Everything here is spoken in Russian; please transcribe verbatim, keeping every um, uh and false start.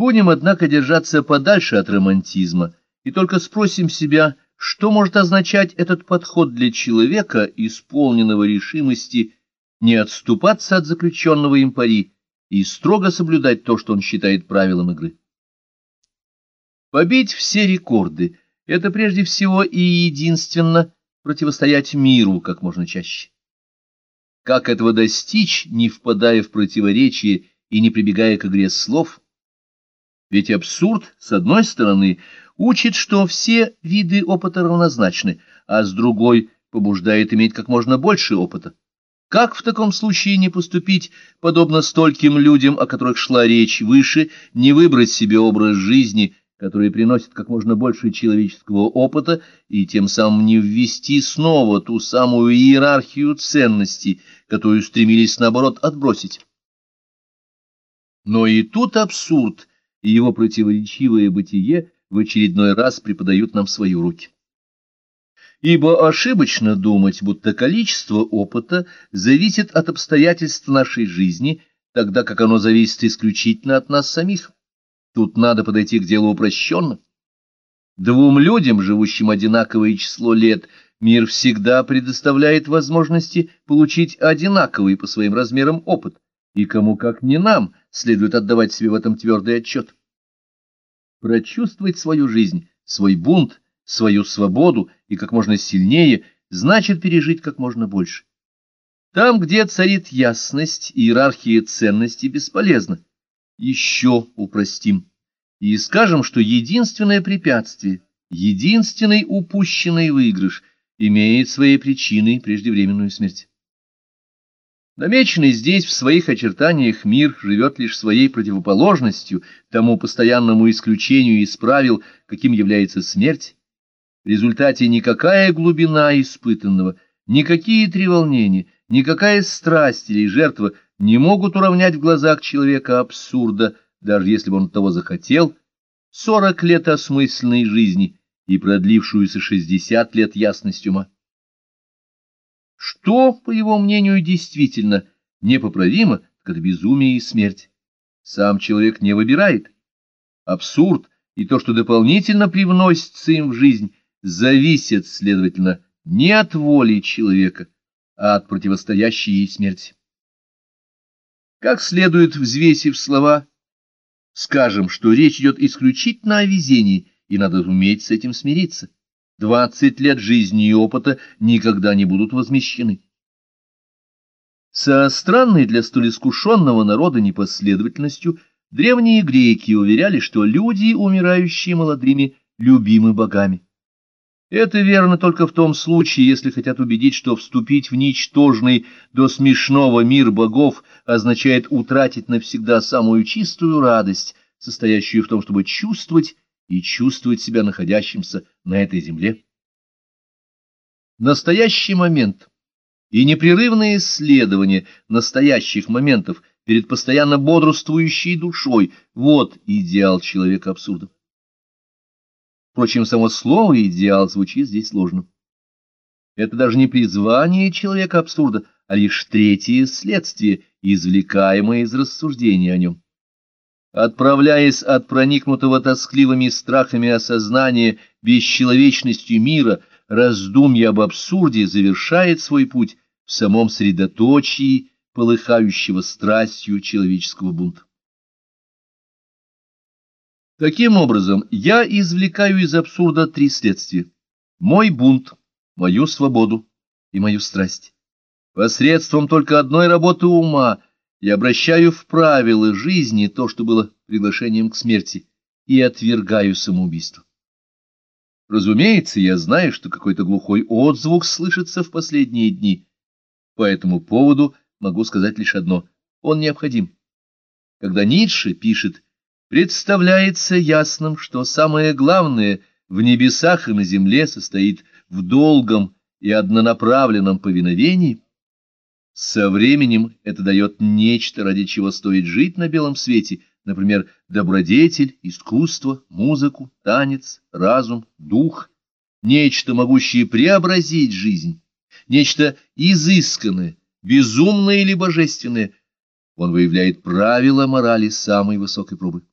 Будем, однако, держаться подальше от романтизма и только спросим себя, что может означать этот подход для человека, исполненного решимости не отступаться от заключенного им пари и строго соблюдать то, что он считает правилом игры. Побить все рекорды — это прежде всего и единственно противостоять миру как можно чаще. Как этого достичь, не впадая в противоречие и не прибегая к игре слов? Ведь абсурд, с одной стороны, учит, что все виды опыта равнозначны, а с другой побуждает иметь как можно больше опыта. Как в таком случае не поступить, подобно стольким людям, о которых шла речь выше, не выбрать себе образ жизни, который приносит как можно больше человеческого опыта, и тем самым не ввести снова ту самую иерархию ценностей, которую стремились, наоборот, отбросить? Но и тут абсурд и его противоречивое бытие в очередной раз преподают нам свои уроки. Ибо ошибочно думать, будто количество опыта зависит от обстоятельств нашей жизни, тогда как оно зависит исключительно от нас самих. Тут надо подойти к делу упрощенно. Двум людям, живущим одинаковое число лет, мир всегда предоставляет возможности получить одинаковый по своим размерам опыт, и кому как не нам следует отдавать себе в этом твердый отчет. Прочувствовать свою жизнь, свой бунт, свою свободу и как можно сильнее значит пережить как можно больше. Там, где царит ясность, иерархия ценностей бесполезна. Еще упростим и скажем, что единственное препятствие, единственный упущенный выигрыш имеет своей причиной преждевременную смерть. Намеченный здесь в своих очертаниях мир живет лишь своей противоположностью тому постоянному исключению из правил, каким является смерть. В результате никакая глубина испытанного, никакие треволнения, никакая страсть или жертва не могут уравнять в глазах человека абсурда, даже если бы он того захотел, сорок лет осмысленной жизни и продлившуюся шестьдесят лет ясность ума. Что, по его мнению, действительно непоправимо, так это безумие и смерть. Сам человек не выбирает. Абсурд и то, что дополнительно привносится им в жизнь, зависят, следовательно, не от воли человека, а от противостоящей ей смерти. Как следует, взвесив слова, скажем, что речь идет исключительно о везении, и надо уметь с этим смириться. Двадцать лет жизни и опыта никогда не будут возмещены. Со странной для столь искушенного народа непоследовательностью древние греки уверяли, что люди, умирающие молодыми, любимы богами. Это верно только в том случае, если хотят убедить, что вступить в ничтожный до смешного мир богов означает утратить навсегда самую чистую радость, состоящую в том, чтобы чувствовать и чувствовать себя находящимся на этой земле. Настоящий момент и непрерывное исследование настоящих моментов перед постоянно бодрствующей душой — вот идеал человека абсурда. Впрочем, само слово «идеал» звучит здесь сложно. Это даже не призвание человека абсурда, а лишь третье следствие, извлекаемое из рассуждения о нем. Отправляясь от проникнутого тоскливыми страхами осознания бесчеловечностью мира, раздумье об абсурде завершает свой путь в самом средоточии полыхающего страстью человеческого бунта. Таким образом, я извлекаю из абсурда три следствия: мой бунт, мою свободу и мою страсть. Посредством только одной работы ума я обращаю в правила жизни то, что было приглашением к смерти, и отвергаю самоубийство. Разумеется, я знаю, что какой-то глухой отзвук слышится в последние дни. По этому поводу могу сказать лишь одно: он необходим. Когда Ницше пишет: «Представляется ясным, что самое главное в небесах и на земле состоит в долгом и однонаправленном повиновении», со временем это дает нечто, ради чего стоит жить на белом свете, например, добродетель, искусство, музыку, танец, разум, дух, нечто, могущее преобразить жизнь, нечто изысканное, безумное или божественное. Он выявляет правила морали самой высокой пробы.